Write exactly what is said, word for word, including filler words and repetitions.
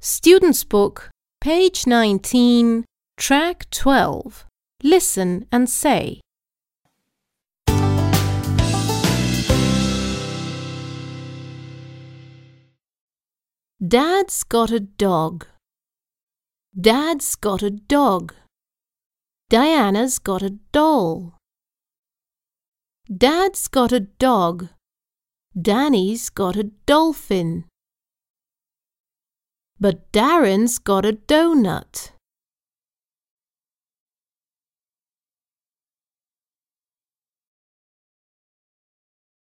Student's Book, page nineteen, track twelve. Listen and say. Dad's got a dog. Dad's got a dog. Diana's got a doll. Dad's got a dog. Danny's got a dolphin. But Darren's got a donut.